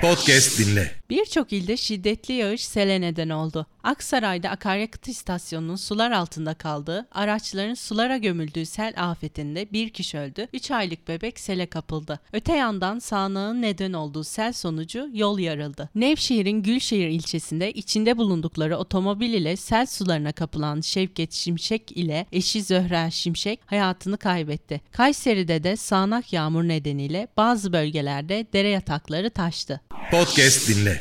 Podcast dinle. Birçok ilde şiddetli yağış sele neden oldu. Aksaray'da akaryakıt istasyonunun sular altında kaldığı, araçların sulara gömüldüğü sel afetinde bir kişi öldü, 3 aylık bebek sele kapıldı. Öte yandan sağanağın neden olduğu sel sonucu yol yarıldı. Nevşehir'in Gülşehir ilçesinde içinde bulundukları otomobil ile sel sularına kapılan Şevket Şimşek ile eşi Zöhra Şimşek hayatını kaybetti. Kayseri'de de sağanak yağmur nedeniyle bazı bölgelerde dere yatakları taştı. Podcast dinle.